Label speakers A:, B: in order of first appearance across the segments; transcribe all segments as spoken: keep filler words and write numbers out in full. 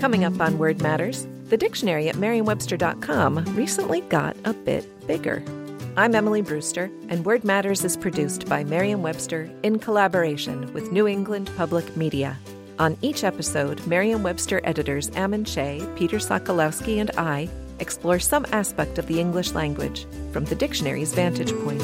A: Coming up on Word Matters, the dictionary at Merriam Webster dot com recently got a bit bigger. I'm Emily Brewster, and Word Matters is produced by Merriam Webster in collaboration with New England Public Media. On each episode, Merriam Webster editors Ammon Shea, Peter Sokolowski, and I explore some aspect of the English language from the dictionary's vantage point.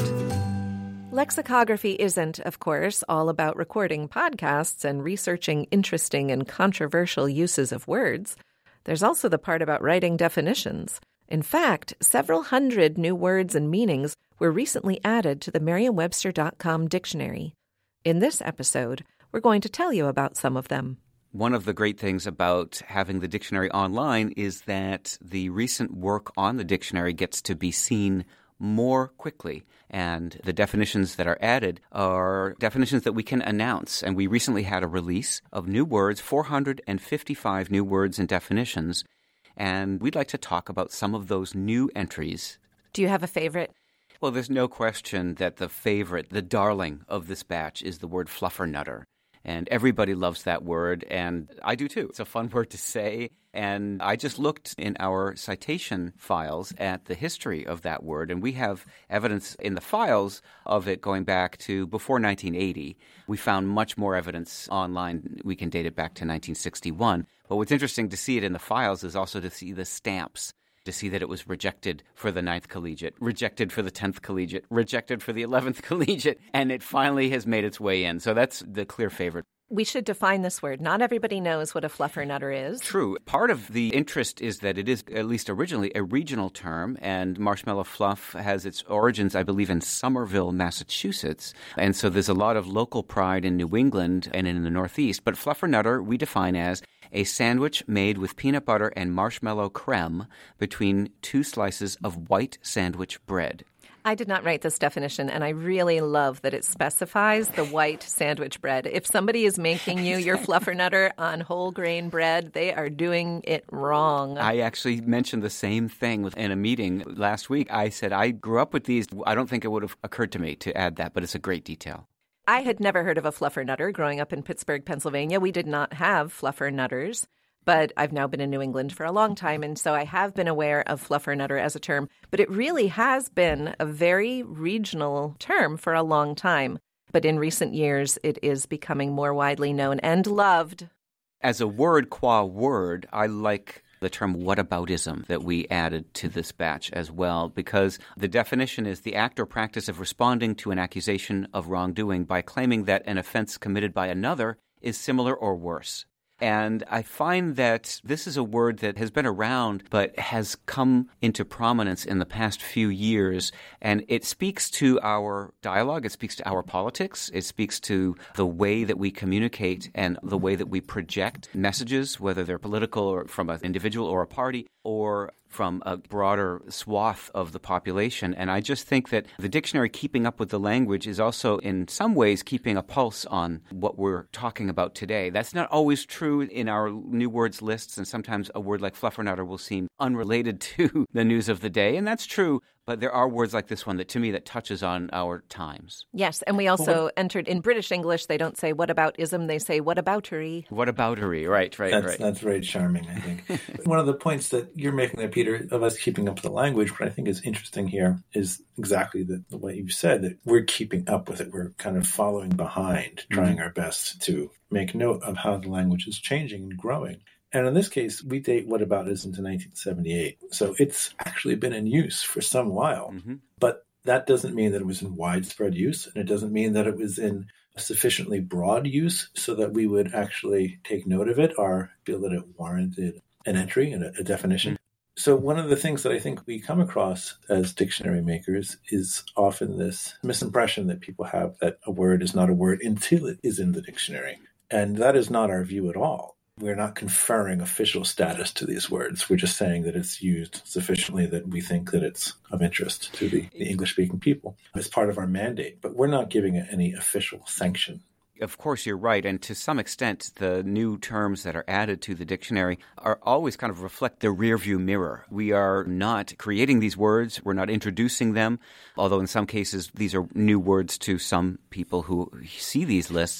A: Lexicography isn't, of course, all about recording podcasts and researching interesting and controversial uses of words. There's also the part about writing definitions. In fact, several hundred new words and meanings were recently added to the Merriam Webster dot com dictionary. In this episode, we're going to tell you about some of them.
B: One of the great things about having the dictionary online is that the recent work on the dictionary gets to be seen more quickly. And the definitions that are added are definitions that we can announce. And we recently had a release of new words, four hundred fifty-five new words and definitions. And we'd like to talk about some of those new entries.
A: Do you have a favorite?
B: Well, there's no question that the favorite, the darling of this batch is the word fluffernutter. And everybody loves that word, and I do too. It's a fun word to say. And I just looked in our citation files at the history of that word, and we have evidence in the files of it going back to before nineteen eighty. We found much more evidence online. We can date it back to nineteen sixty-one. But what's interesting to see it in the files is also to see the stamps, to see that it was rejected for the ninth collegiate, rejected for the tenth collegiate, rejected for the eleventh collegiate, and it finally has made its way in. So that's the clear favorite.
A: We should define this word. Not everybody knows what a fluffernutter is.
B: True. Part of the interest is that it is, at least originally, a regional term, and marshmallow fluff has its origins, I believe, in Somerville, Massachusetts. And so there's a lot of local pride in New England and in the Northeast. But fluffernutter we define as a sandwich made with peanut butter and marshmallow creme between two slices of white sandwich bread.
A: I did not write this definition, and I really love that it specifies the white sandwich bread. If somebody is making you your fluffernutter on whole grain bread, they are doing it wrong.
B: I actually mentioned the same thing in a meeting last week. I said, I grew up with these. I don't think it would have occurred to me to add that, but it's a great detail.
A: I had never heard of a fluffernutter growing up in Pittsburgh, Pennsylvania. We did not have fluffernutters. But I've now been in New England for a long time, and so I have been aware of fluffernutter as a term. But it really has been a very regional term for a long time. But in recent years, it is becoming more widely known and loved.
B: As a word qua word, I like the term whataboutism that we added to this batch as well, because the definition is the act or practice of responding to an accusation of wrongdoing by claiming that an offense committed by another is similar or worse. And I find that this is a word that has been around but has come into prominence in the past few years. And it speaks to our dialogue. It speaks to our politics. It speaks to the way that we communicate and the way that we project messages, whether they're political or from an individual or a party or from a broader swath of the population. And I just think that the dictionary keeping up with the language is also in some ways keeping a pulse on what we're talking about today. That's not always true in our new words lists, and sometimes a word like fluffernutter will seem unrelated to the news of the day, and that's true. But there are words like this one that, to me, that touches on our times.
A: Yes, and we also well, entered in British English. They don't say whataboutism; they say whataboutery.
B: Whataboutery, right, right,
C: that's,
B: right.
C: That's very charming, I think. One of the points that you're making there, Peter, of us keeping up with the language, what I think is interesting here is exactly the, the way you said that we're keeping up with it. We're kind of following behind, trying mm-hmm. our best to make note of how the language is changing and growing. And in this case, we date whataboutism to nineteen seventy-eight. So it's actually been in use for some while. Mm-hmm. But that doesn't mean that it was in widespread use. And it doesn't mean that it was in sufficiently broad use so that we would actually take note of it or feel that it warranted an entry and a, a definition. Mm-hmm. So one of the things that I think we come across as dictionary makers is often this misimpression that people have that a word is not a word until it is in the dictionary. And that is not our view at all. We're not conferring official status to these words. We're just saying that it's used sufficiently that we think that it's of interest to the, the English-speaking people as part of our mandate. But we're not giving it any official sanction.
B: Of course, you're right. And to some extent, the new terms that are added to the dictionary are always kind of reflect the rearview mirror. We are not creating these words. We're not introducing them, although in some cases, these are new words to some people who see these lists.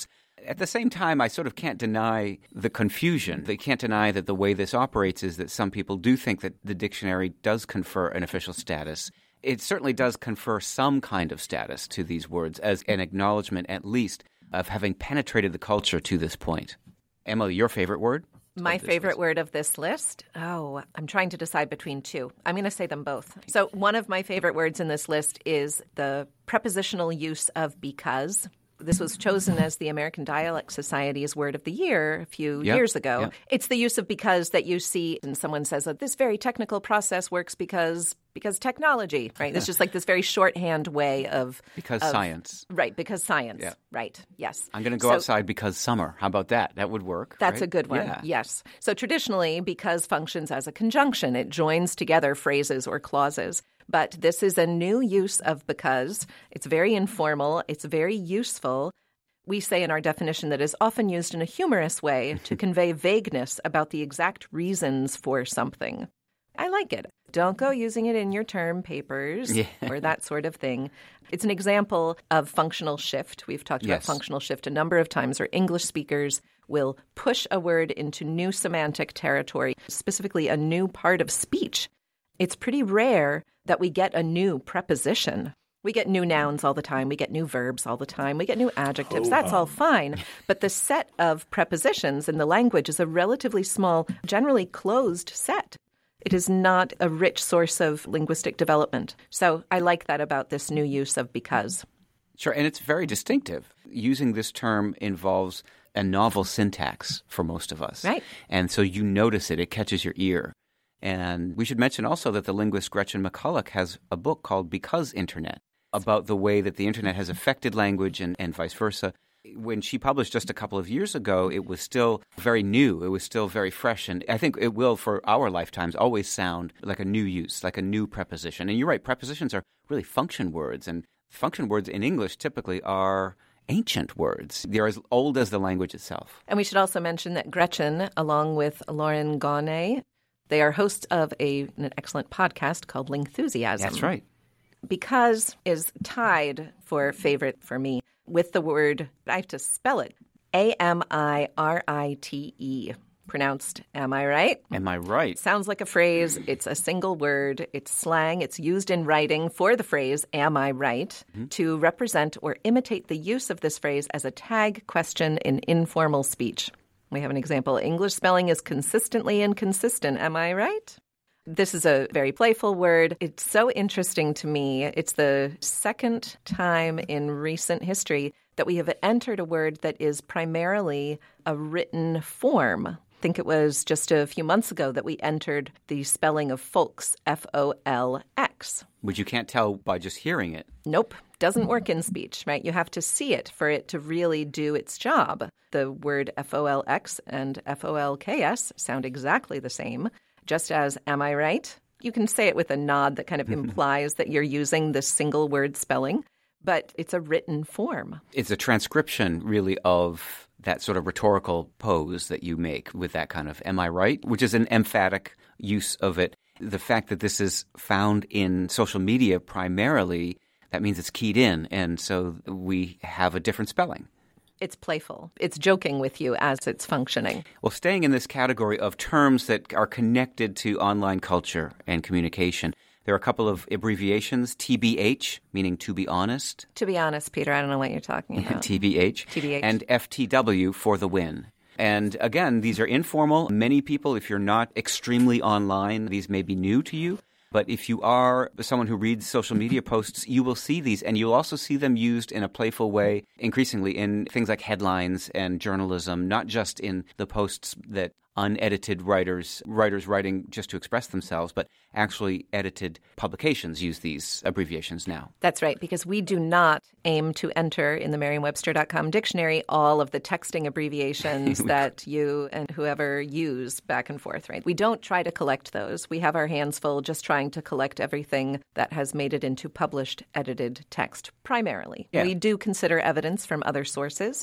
B: at the same time, I sort of can't deny the confusion. They can't deny that the way this operates is that some people do think that the dictionary does confer an official status. It certainly does confer some kind of status to these words as an acknowledgement, at least, of having penetrated the culture to this point. Emily, your favorite word?
A: My favorite list. word of this list? Oh, I'm trying to decide between two. I'm going to say them both. So one of my favorite words in this list is the prepositional use of because. This was chosen as the American Dialect Society's Word of the Year a few
B: yep.
A: years ago.
B: Yep.
A: It's the use of because that you see, and someone says that this very technical process works because because technology, right? It's just like this very shorthand way of...
B: Because
A: of,
B: science.
A: Right, because science.
B: Yeah.
A: Right, yes.
B: I'm going to go
A: so,
B: outside because summer. How about that? That would work.
A: That's
B: right?
A: a good one,
B: yeah.
A: yes. So traditionally, because functions as a conjunction. It joins together phrases or clauses. But this is a new use of because. It's very informal. It's very useful. We say in our definition that is often used in a humorous way to convey vagueness about the exact reasons for something. I like it. Don't go using it in your term papers
B: yeah.
A: or that sort of thing. It's an example of functional shift. We've talked
B: yes.
A: about functional shift a number of times where English speakers will push a word into new semantic territory, specifically a new part of speech. It's pretty rare that we get a new preposition. We get new nouns all the time. We get new verbs all the time. We get new adjectives. That's all fine. But the set of prepositions in the language is a relatively small, generally closed set. It is not a rich source of linguistic development. So I like that about this new use of because.
B: Sure, and it's very distinctive. Using this term involves a novel syntax for most of us.
A: Right.
B: And so you notice it. It catches your ear. And we should mention also that the linguist Gretchen McCulloch has a book called Because Internet, about the way that the internet has affected language and, and vice versa. When she published just a couple of years ago, it was still very new. It was still very fresh. And I think it will, for our lifetimes, always sound like a new use, like a new preposition. And you're right, prepositions are really function words. And function words in English typically are ancient words. They're as old as the language itself.
A: And we should also mention that Gretchen, along with Lauren Gawney, they are hosts of a, an excellent podcast called Lingthusiasm.
B: That's right.
A: Because is tied for favorite for me with the word, I have to spell it, A M I R I T E, pronounced, am I right?
B: Am I right?
A: Sounds like a phrase. It's a single word. It's slang. It's used in writing for the phrase, am I right, mm-hmm. to represent or imitate the use of this phrase as a tag question in informal speech. We have an example. English spelling is consistently inconsistent. Am I right? This is a very playful word. It's so interesting to me. It's the second time in recent history that we have entered a word that is primarily a written form. I think it was just a few months ago that we entered the spelling of folks, F O L X.
B: Which you can't tell by just hearing it.
A: Nope. Doesn't work in speech, right? You have to see it for it to really do its job. The word F O L X and F O L K S sound exactly the same. Just as, am I right? You can say it with a nod that kind of implies that you're using this single word spelling, but it's a written form.
B: It's a transcription, really, of that sort of rhetorical pose that you make with that kind of, am I right? Which is an emphatic use of it. The fact that this is found in social media primarily, that means it's keyed in, and so we have a different spelling.
A: It's playful. It's joking with you as it's functioning.
B: Well, staying in this category of terms that are connected to online culture and communication, there are a couple of abbreviations, T B H, meaning to be honest.
A: To be honest, Peter, I don't know what you're talking about.
B: T B H.
A: T B H.
B: And F T W, for the win. And again, these are informal. Many people, if you're not extremely online, these may be new to you. But if you are someone who reads social media posts, you will see these, and you'll also see them used in a playful way, increasingly in things like headlines and journalism, not just in the posts that unedited writers, writers writing just to express themselves, but actually edited publications use these abbreviations now.
A: That's right, because we do not aim to enter in the Merriam Webster dot com dictionary all of the texting abbreviations that you and whoever use back and forth, right? We don't try to collect those. We have our hands full just trying to collect everything that has made it into published, edited text, primarily.
B: Yeah.
A: We do consider evidence from other sources,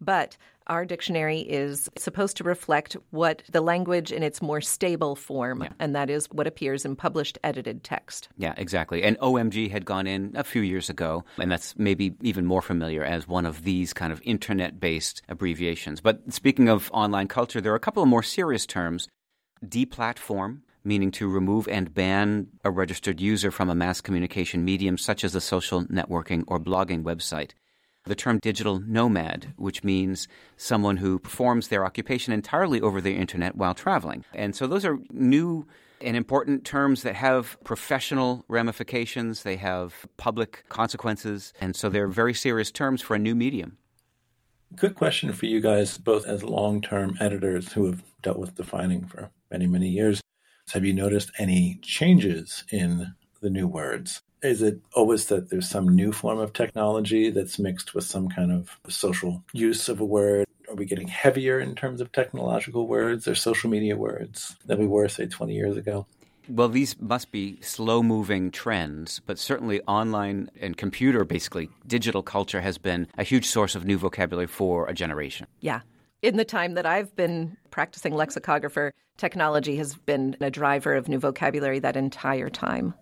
A: But our dictionary is supposed to reflect what the language in its more stable form, yeah. and that is what appears in published edited text.
B: Yeah, exactly. And O M G had gone in a few years ago, and that's maybe even more familiar as one of these kind of internet-based abbreviations. But speaking of online culture, there are a couple of more serious terms. Deplatform, meaning to remove and ban a registered user from a mass communication medium such as a social networking or blogging website. The term digital nomad, which means someone who performs their occupation entirely over the internet while traveling. And so those are new and important terms that have professional ramifications. They have public consequences. And so they're very serious terms for a new medium.
C: Good question for you guys, both as long-term editors who have dealt with defining for many, many years. Have you noticed any changes in the new words? Is it always that there's some new form of technology that's mixed with some kind of social use of a word? Are we getting heavier in terms of technological words or social media words than we were, say, twenty years ago?
B: Well, these must be slow-moving trends, but certainly online and computer, basically, digital culture has been a huge source of new vocabulary for a generation.
A: Yeah. In the time that I've been practicing lexicographer, technology has been a driver of new vocabulary that entire time.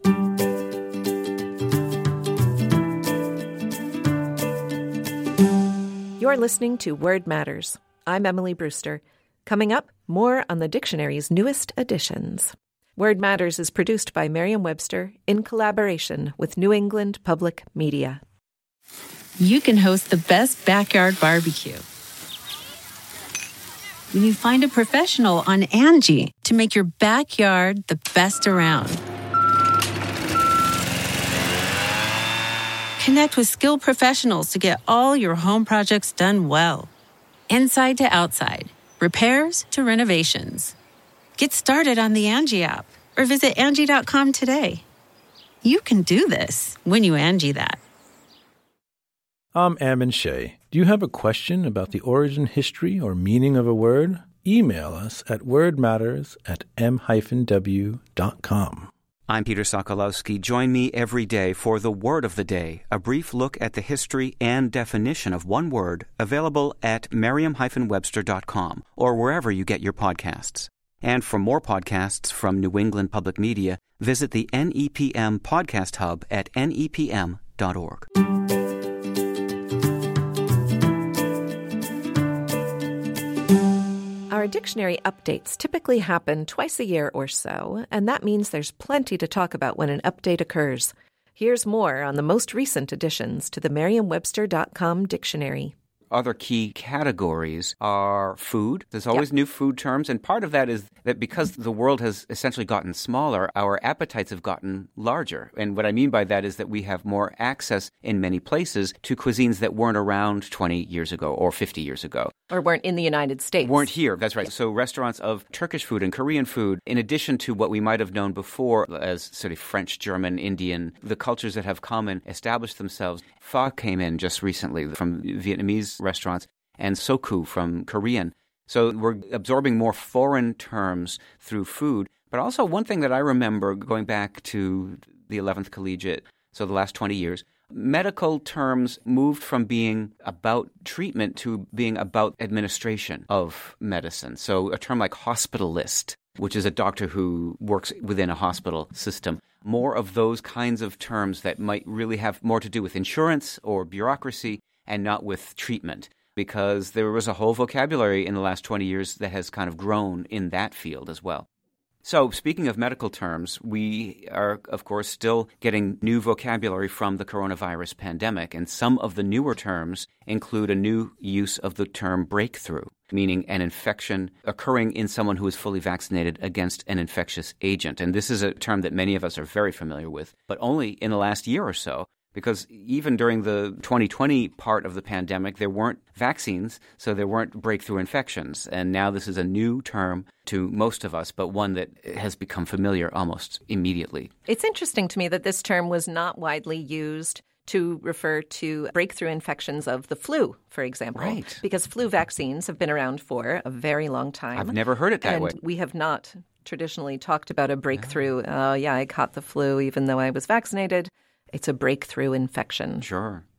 A: You're listening to Word Matters. I'm Emily Brewster. Coming up, more on the dictionary's newest additions. Word Matters is produced by Merriam-Webster in collaboration with New England Public Media.
D: You can host the best backyard barbecue when you find a professional on Angie to make your backyard the best around. Connect with skilled professionals to get all your home projects done well. Inside to outside, repairs to renovations. Get started on the Angie app or visit Angie dot com today. You can do this when you Angie that.
E: I'm Ammon Shea. Do you have a question about the origin, history, or meaning of a word? Email us at wordmatters at m dash w dot com.
B: I'm Peter Sokolowski. Join me every day for the Word of the Day, a brief look at the history and definition of one word, available at merriam dash webster dot com or wherever you get your podcasts. And for more podcasts from New England Public Media, visit the N E P M Podcast Hub at N E P M dot org.
A: Our dictionary updates typically happen twice a year or so, and that means there's plenty to talk about when an update occurs. Here's more on the most recent additions to the merriam webster dot com dictionary.
B: Other key categories are food. There's always yep. new food terms, and part of that is that because the world has essentially gotten smaller, our appetites have gotten larger. And what I mean by that is that we have more access in many places to cuisines that weren't around twenty years ago or fifty years ago.
A: Or weren't in the United States.
B: Weren't here, that's right. So restaurants of Turkish food and Korean food, in addition to what we might have known before as sort of French, German, Indian, the cultures that have come and established themselves. Pho came in just recently from Vietnamese restaurants, and Soku from Korean. So we're absorbing more foreign terms through food. But also one thing that I remember going back to the eleventh Collegiate, so the last twenty years, medical terms moved from being about treatment to being about administration of medicine. So a term like hospitalist, which is a doctor who works within a hospital system. More of those kinds of terms that might really have more to do with insurance or bureaucracy and not with treatment, because there was a whole vocabulary in the last twenty years that has kind of grown in that field as well. So speaking of medical terms, we are, of course, still getting new vocabulary from the coronavirus pandemic, and some of the newer terms include a new use of the term breakthrough, meaning an infection occurring in someone who is fully vaccinated against an infectious agent. And this is a term that many of us are very familiar with, but only in the last year or so. Because even during the twenty twenty part of the pandemic, there weren't vaccines, so there weren't breakthrough infections. And now this is a new term to most of us, but one that has become familiar almost immediately.
A: It's interesting to me that this term was not widely used to refer to breakthrough infections of the flu, for example.
B: Right.
A: Because flu vaccines have been around for a very long time.
B: I've never heard it that
A: and
B: way.
A: We have not traditionally talked about a breakthrough. Oh, uh, yeah, I caught the flu even though I was vaccinated. It's a breakthrough infection.
B: Sure.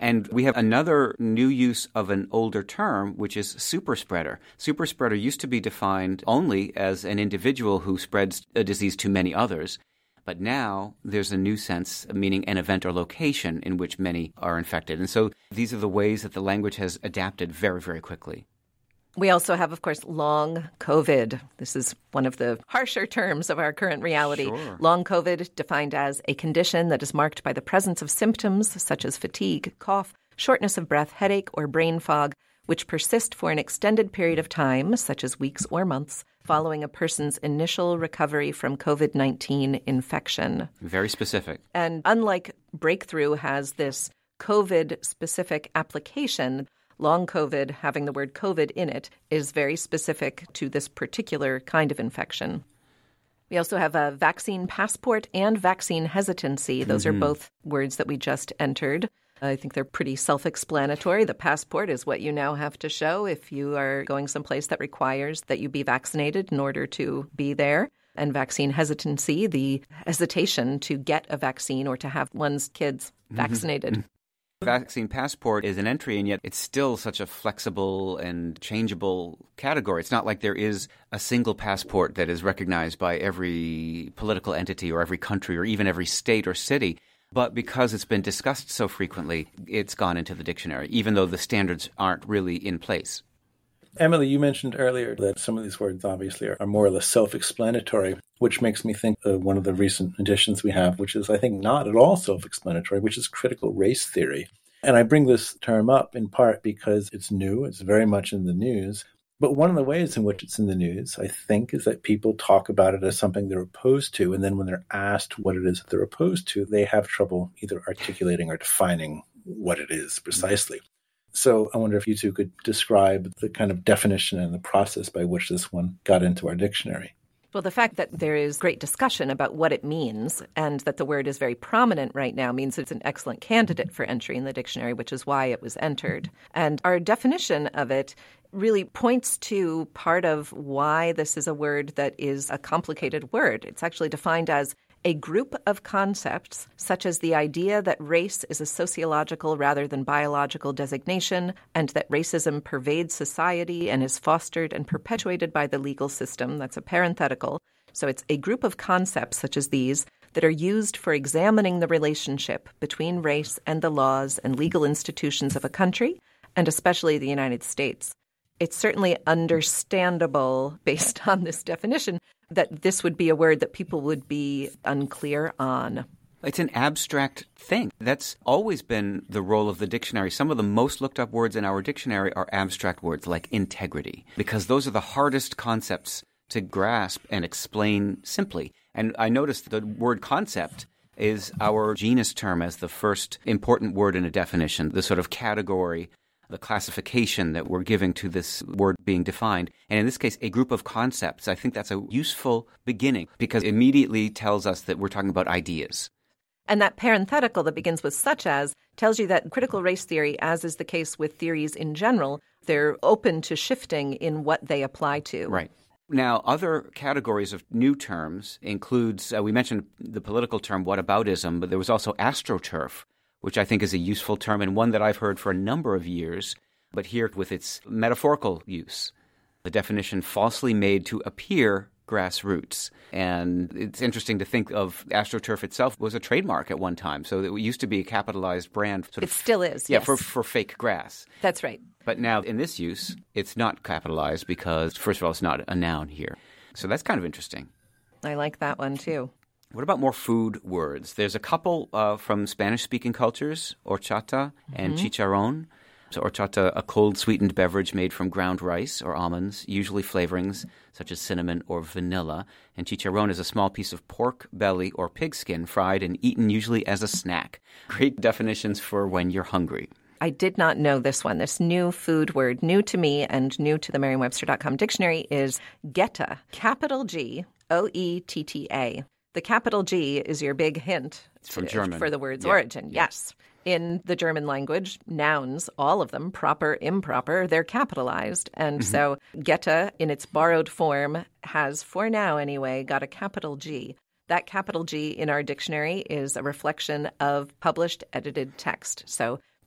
B: And we have another new use of an older term, which is super spreader. Super spreader used to be defined only as an individual who spreads a disease to many others. But now there's a new sense, meaning an event or location in which many are infected. And so these are the ways that the language has adapted very, very quickly.
A: We also have, of course, long COVID. This is one of the harsher terms of our current reality.
B: Sure.
A: Long COVID, defined as a condition that is marked by the presence of symptoms such as fatigue, cough, shortness of breath, headache, or brain fog, which persist for an extended period of time, such as weeks or months, following a person's initial recovery from COVID nineteen infection.
B: Very specific.
A: And unlike Breakthrough has this COVID-specific application, long COVID, having the word COVID in it, is very specific to this particular kind of infection. We also have a vaccine passport and vaccine hesitancy. Those mm-hmm. are both words that we just entered. I think they're pretty self-explanatory. The passport is what you now have to show if you are going someplace that requires that you be vaccinated in order to be there. And vaccine hesitancy, the hesitation to get a vaccine or to have one's kids vaccinated.
B: Mm-hmm. Vaccine passport is an entry, and yet it's still such a flexible and changeable category. It's not like there is a single passport that is recognized by every political entity or every country or even every state or city. But because it's been discussed so frequently, it's gone into the dictionary, even though the standards aren't really in place.
C: Emily, you mentioned earlier that some of these words obviously are more or less self-explanatory, which makes me think of one of the recent editions we have, which is, I think, not at all self-explanatory, which is critical race theory. And I bring this term up in part because it's new, it's very much in the news. But one of the ways in which it's in the news, I think, is that people talk about it as something they're opposed to. And then when they're asked what it is that they're opposed to, they have trouble either articulating or defining what it is precisely. So I wonder if you two could describe the kind of definition and the process by which this one got into our dictionary.
A: Well, the fact that there is great discussion about what it means and that the word is very prominent right now means it's an excellent candidate for entry in the dictionary, which is why it was entered. And our definition of it really points to part of why this is a word that is a complicated word. It's actually defined as a group of concepts, such as the idea that race is a sociological rather than biological designation, and that racism pervades society and is fostered and perpetuated by the legal system. That's a parenthetical. So it's a group of concepts such as these that are used for examining the relationship between race and the laws and legal institutions of a country, and especially the United States. It's certainly understandable, based on this definition, that this would be a word that people would be unclear on.
B: It's an abstract thing. That's always been the role of the dictionary. Some of the most looked up words in our dictionary are abstract words like integrity, because those are the hardest concepts to grasp and explain simply. And I noticed the word concept is our genus term as the first important word in a definition, the sort of category, the classification that we're giving to this word being defined. And in this case, a group of concepts. I think that's a useful beginning because it immediately tells us that we're talking about ideas.
A: And that parenthetical that begins with such as tells you that critical race theory, as is the case with theories in general, they're open to shifting in what they apply to.
B: Right. Now, other categories of new terms includes, uh, we mentioned the political term whataboutism, but there was also astroturf, which I think is a useful term and one that I've heard for a number of years, but here with its metaphorical use. The definition falsely made to appear grassroots. And it's interesting to think of AstroTurf itself was a trademark at one time. So it used to be a capitalized brand. Sort
A: it
B: of,
A: still is,
B: Yeah,
A: yes.
B: for, for fake grass.
A: That's right.
B: But now in this use, it's not capitalized because, first of all, it's not a noun here. So that's kind of interesting.
A: I like that one, too.
B: What about more food words? There's a couple uh, from Spanish-speaking cultures, horchata and mm-hmm. chicharrón. So horchata, a cold sweetened beverage made from ground rice or almonds, usually flavorings such as cinnamon or vanilla. And chicharrón is a small piece of pork belly or pig skin fried and eaten usually as a snack. Great definitions for when you're hungry.
A: I did not know this one. This new food word, new to me and new to the Merriam Webster dot com dictionary, is geta, capital G, O E T T A. The capital G is your big hint
B: it's from
A: to,
B: German.
A: for the word's
B: yeah.
A: origin.
B: Yeah.
A: Yes. In the German language, nouns, all of them, proper, improper, they're capitalized. And mm-hmm. so geta, in its borrowed form, has, for now anyway, got a capital G. That capital G in our dictionary is a reflection of published edited text. So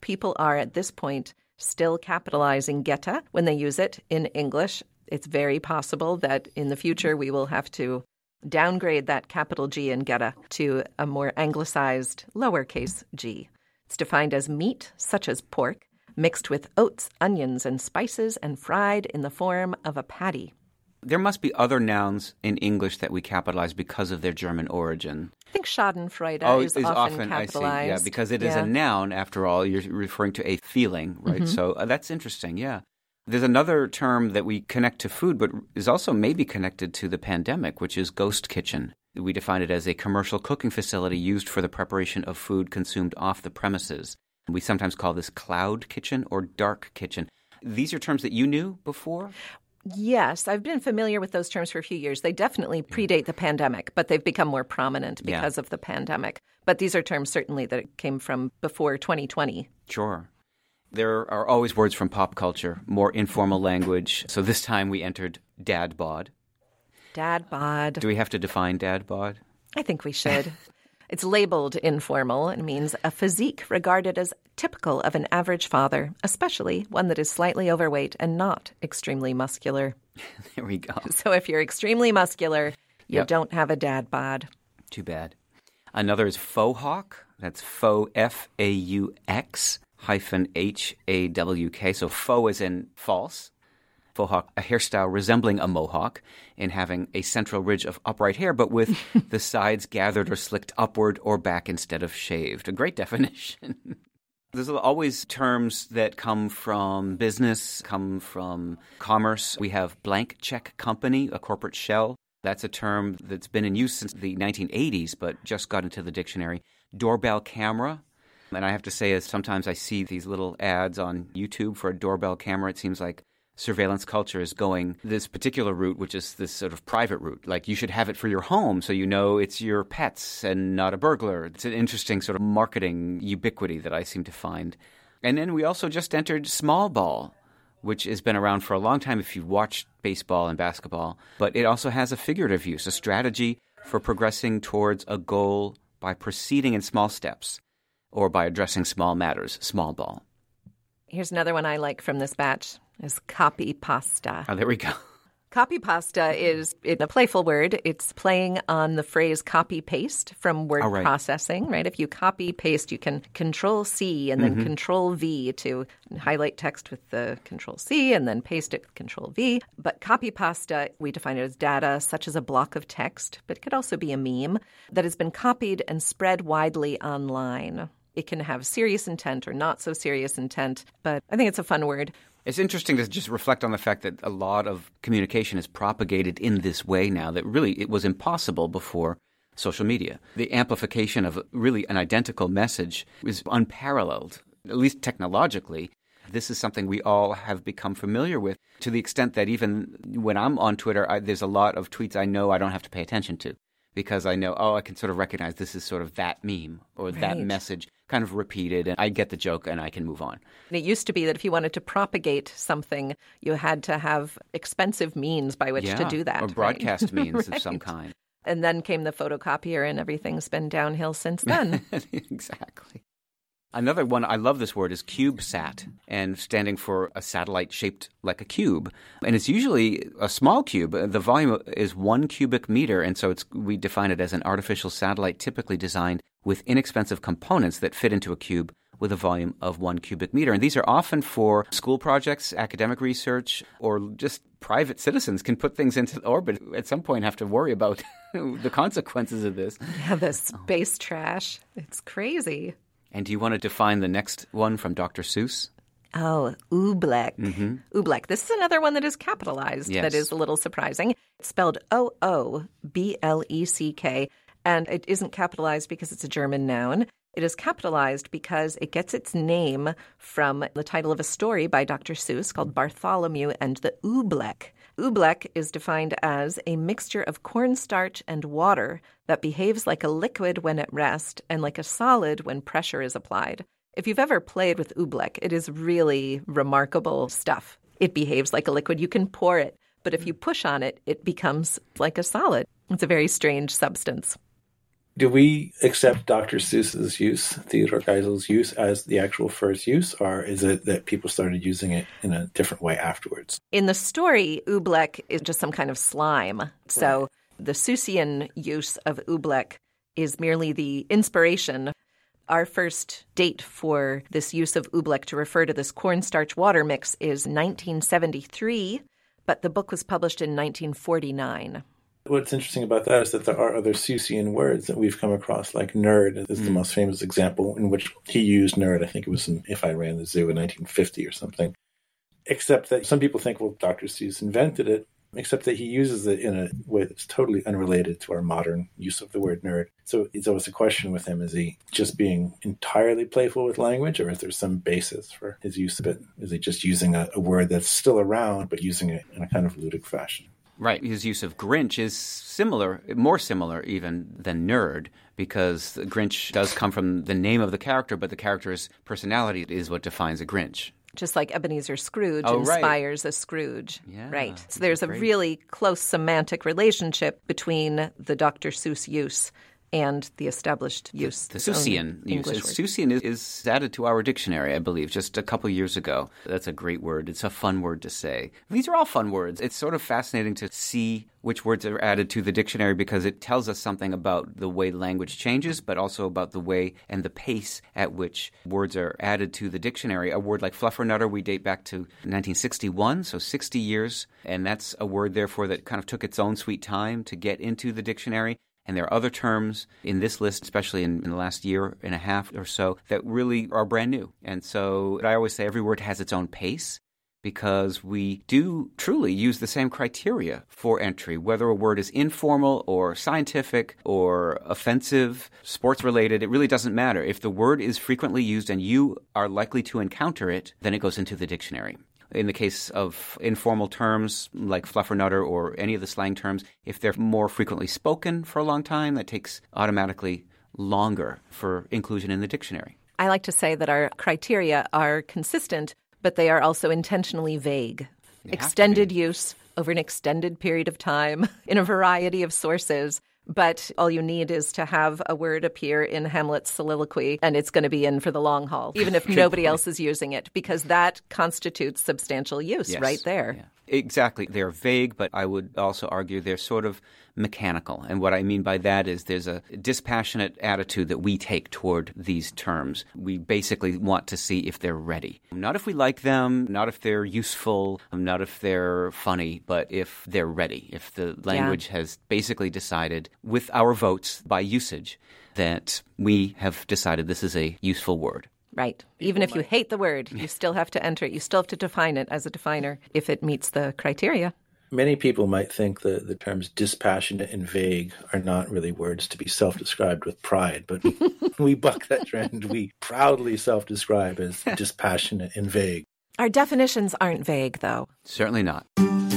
A: people are at this point still capitalizing Geta when they use it in English. It's very possible that in the future we will have to downgrade that capital G in Geta to a more anglicized lowercase g. It's defined as meat, such as pork, mixed with oats, onions, and spices and fried in the form of a patty.
B: There must be other nouns in English that we capitalize because of their German origin.
A: I think Schadenfreude
B: oh,
A: is,
B: is
A: often,
B: often
A: capitalized.
B: I see. Yeah, because it is
A: yeah.
B: a noun, after all. You're referring to a feeling, right?
A: Mm-hmm.
B: So uh, that's interesting, yeah. There's another term that we connect to food, but is also maybe connected to the pandemic, which is ghost kitchen. We define it as a commercial cooking facility used for the preparation of food consumed off the premises. We sometimes call this cloud kitchen or dark kitchen. These are terms that you knew before?
A: Yes, I've been familiar with those terms for a few years. They definitely predate the pandemic, but they've become more prominent because yeah. of the pandemic. But these are terms certainly that came from before twenty twenty.
B: Sure. There are always words from pop culture, more informal language. So this time we entered dad bod.
A: Dad bod.
B: Do we have to define dad bod?
A: I think we should. It's labeled informal and means a physique regarded as typical of an average father, especially one that is slightly overweight and not extremely muscular.
B: There we go.
A: So if you're extremely muscular, you
B: yep.
A: don't have a dad bod.
B: Too bad. Another is faux hawk. That's faux, F A U X hyphen H A W K. So faux is in false. Faux hawk, a hairstyle resembling a mohawk in having a central ridge of upright hair, but with the sides gathered or slicked upward or back instead of shaved. A great definition. There's always terms that come from business, come from commerce. We have blank check company, a corporate shell. That's a term that's been in use since the nineteen eighties, but just got into the dictionary. Doorbell camera. And I have to say, as sometimes I see these little ads on YouTube for a doorbell camera, it seems like surveillance culture is going this particular route, which is this sort of private route. Like you should have it for your home so you know it's your pets and not a burglar. It's an interesting sort of marketing ubiquity that I seem to find. And then we also just entered small ball, which has been around for a long time if you've watched baseball and basketball. But it also has a figurative use, a strategy for progressing towards a goal by proceeding in small steps or by addressing small matters, small ball.
A: Here's another one I like from this batch. Is copy pasta.
B: Oh, there we go.
A: Copy pasta is it's a playful word. It's playing on the phrase copy paste from word
B: oh, right.
A: processing, right? If you copy paste, you can control C and then mm-hmm. control V to highlight text with the control C and then paste it with control V. But copy pasta, we define it as data such as a block of text, but it could also be a meme that has been copied and spread widely online. It can have serious intent or not so serious intent, but I think it's a fun word.
B: It's interesting to just reflect on the fact that a lot of communication is propagated in this way now that really it was impossible before social media. The amplification of really an identical message is unparalleled, at least technologically. This is something we all have become familiar with to the extent that even when I'm on Twitter, I, there's a lot of tweets I know I don't have to pay attention to because I know, oh, I can sort of recognize this is sort of that meme or right. that message kind of repeated, and I get the joke and I can move on.
A: It used to be that if you wanted to propagate something, you had to have expensive means by which
B: yeah,
A: to do that.
B: Or broadcast
A: right?
B: means
A: right.
B: of some kind.
A: And then came the photocopier and everything's been downhill since then.
B: Exactly. Another one, I love this word, is CubeSat, and standing for a satellite shaped like a cube. And it's usually a small cube. The volume is one cubic meter, and so it's we define it as an artificial satellite typically designed with inexpensive components that fit into a cube with a volume of one cubic meter. And these are often for school projects, academic research, or just private citizens can put things into orbit at some point have to worry about the consequences of this.
A: Yeah, the space trash. It's crazy.
B: And do you want to define the next one from Doctor Seuss?
A: Oh, oobleck.
B: Mm-hmm.
A: Oobleck. This is another one that is capitalized
B: yes.
A: that is a little surprising. It's spelled O O B L E C K, and it isn't capitalized because it's a German noun. It is capitalized because it gets its name from the title of a story by Doctor Seuss called Bartholomew and the Oobleck. Oobleck is defined as a mixture of cornstarch and water that behaves like a liquid when at rest and like a solid when pressure is applied. If you've ever played with oobleck, it is really remarkable stuff. It behaves like a liquid. You can pour it, but if you push on it, it becomes like a solid. It's a very strange substance.
C: Do we accept Doctor Seuss's use, Theodore Geisel's use, as the actual first use, or is it that people started using it in a different way afterwards?
A: In the story, oobleck is just some kind of slime. So
C: Right.
A: the Seussian use of oobleck is merely the inspiration. Our first date for this use of oobleck to refer to this cornstarch water mix is nineteen seventy-three, but the book was published in nineteen forty-nine.
C: What's interesting about that is that there are other Seussian words that we've come across, like nerd is
B: Mm.
C: the most famous example in which he used nerd. I think it was in If I Ran the Zoo in nineteen fifty or something. Except that some people think, well, Doctor Seuss invented it, except that he uses it in a way that's totally unrelated to our modern use of the word nerd. So it's always a question with him, is he just being entirely playful with language, or is there some basis for his use of it? Is he just using a, a word that's still around, but using it in a kind of ludic fashion?
B: Right. His use of Grinch is similar, more similar even than nerd, because Grinch does come from the name of the character, but the character's personality is what defines a Grinch.
A: Just like Ebenezer Scrooge
B: Oh, right.
A: inspires a Scrooge.
B: Yeah,
A: right. So there's a
B: great.
A: really close semantic relationship between the Doctor Seuss use and the established use.
B: The
A: its own
B: Seussian use.
A: English word.
B: Seussian is, is added to our dictionary, I believe, just a couple years ago. That's a great word. It's a fun word to say. These are all fun words. It's sort of fascinating to see which words are added to the dictionary because it tells us something about the way language changes, but also about the way and the pace at which words are added to the dictionary. A word like fluffernutter, we date back to nineteen sixty-one, so sixty years, and that's a word, therefore, that kind of took its own sweet time to get into the dictionary. And there are other terms in this list, especially in, in the last year and a half or so, that really are brand new. And so I always say every word has its own pace because we do truly use the same criteria for entry, whether a word is informal or scientific or offensive, sports-related, it really doesn't matter. If the word is frequently used and you are likely to encounter it, then it goes into the dictionary. In the case of informal terms like fluffernutter or any of the slang terms, if they're more frequently spoken for a long time, that takes automatically longer for inclusion in the dictionary.
A: I like to say that our criteria are consistent, but they are also intentionally vague.
B: They have to
A: Extended
B: be.
A: use over an extended period of time in a variety of sources. But all you need is to have a word appear in Hamlet's soliloquy, and it's going to be in for the long haul, even if nobody
B: point.
A: else is using it, because that constitutes substantial use
B: Yes.
A: right there.
B: Yeah. Exactly. They're vague, but I would also argue they're sort of mechanical. And what I mean by that is there's a dispassionate attitude that we take toward these terms. We basically want to see if they're ready. Not if we like them, not if they're useful, not if they're funny, but if they're ready. If the language has basically decided with our votes by usage that we have decided this is a useful word.
A: Right. Even if you hate the word, you still have to enter it. You still have to define it as a definer if it meets the criteria.
C: Many people might think the, the terms dispassionate and vague are not really words to be self-described with pride, but we buck that trend. We proudly self-describe as dispassionate and vague.
A: Our definitions aren't vague, though.
B: Certainly not.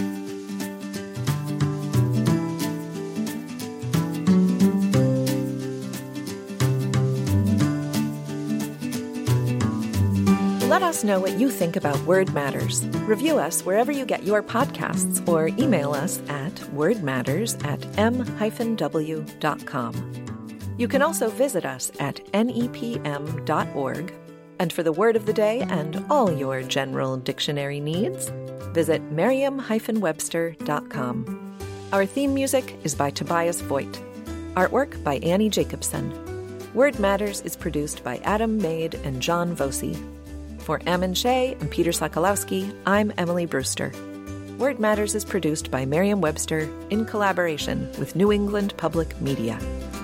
A: Let us know what you think about Word Matters. Review us wherever you get your podcasts or email us at wordmatters at m dash w dot com. You can also visit us at n e p m dot org. And for the word of the day and all your general dictionary needs, visit merriam dash webster dot com. Our theme music is by Tobias Voigt. Artwork by Annie Jacobson. Word Matters is produced by Adam Maid and John Voci. For Ammon Shea and Peter Sokolowski, I'm Emily Brewster. Word Matters is produced by Merriam-Webster in collaboration with New England Public Media.